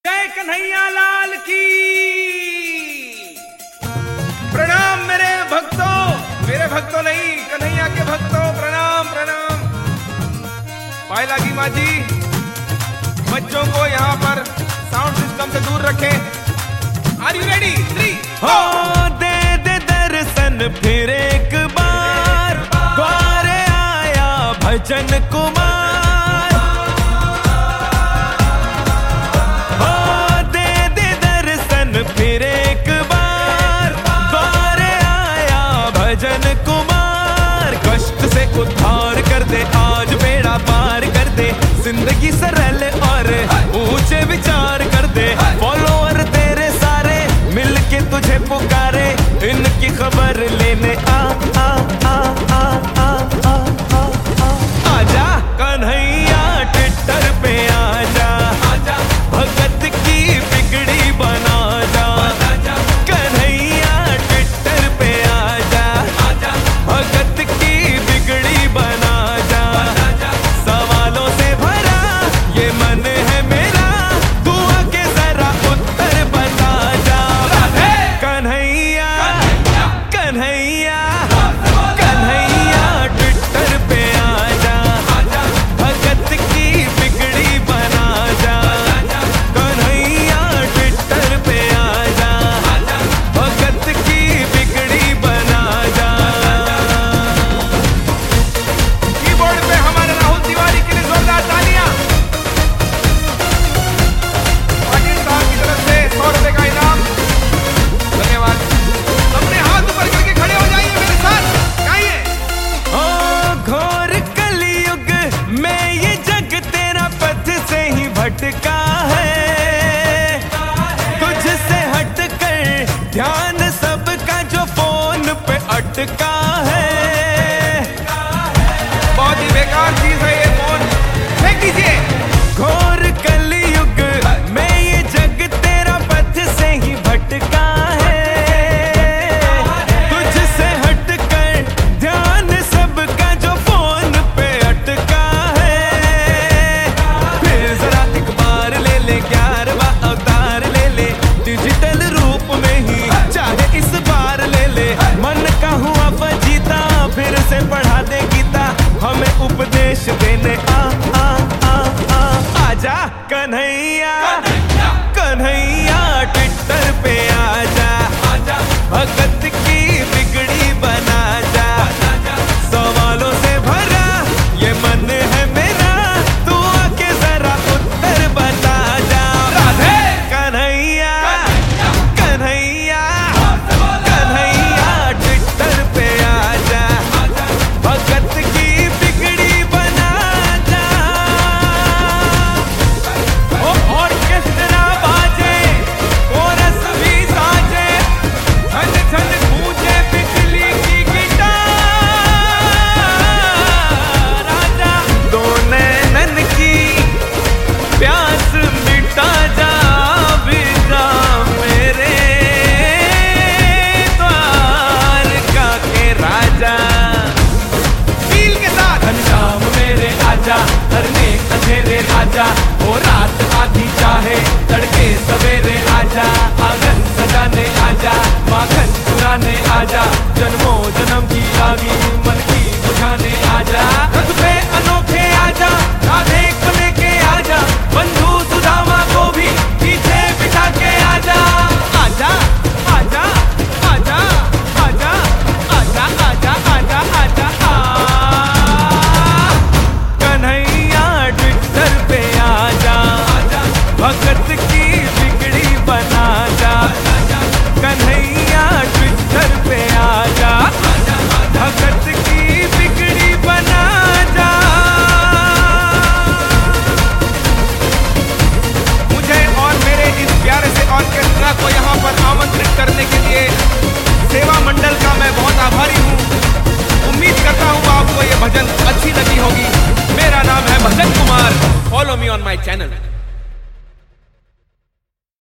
जय कन्हैया लाल की। प्रणाम मेरे भक्तों नहीं, कन्हैया के भक्तों, प्रणाम प्रणाम। पाए लागी माँ जी, बच्चों को यहाँ पर साउंड सिस्टम से दूर रखें। Are you ready? 3 हो दे दे दर्शन फिर एक बार, द्वारे आया भजन कुमार। हो दे दे दर्शन फिर एक बार, द्वारे आया भजन कुमार। कष्ट से उद्धार कर दे, आज बेड़ा पार कर दे, जिंदगी सरल और ऊंचे विचार कर दे। फॉलोअर तेरे सारे मिलके तुझे पुकारे, इनकी खबर लेने आ आ आ आ आ आ आ आ आजा कन्हैया ट्विटर पे आजा, भगत की बिगड़ी बना जा। कन्हैया ट्विटर पे आजा, भगत की बिगड़ी बना जा। सवालों से भरा ये मन है मेरा, तू आके जरा उत्तर बता जा। कन्हैया कन्हैया कन्हैया ट्विटर पे आजा, भगत की बिगड़ी बना जा। कन्हैया ट्विटर पे आजा, भगत की बिगड़ी बना जा। कीबोर्ड पे हमारे राहुल तिवारी के लिए जोरदार तालियां। पाटिल साहब की तरफ से 100 रुपए का इनाम। धन्यवाद। अपने हाथ ऊपर करके खड़े हो जाइए मेरे साथ, गाइए। ओ घोर कलयुग में ये जग तेरा पथ से ही भटका है। तुझसे हटकर ध्यान सबका जो फोन पे अटका है।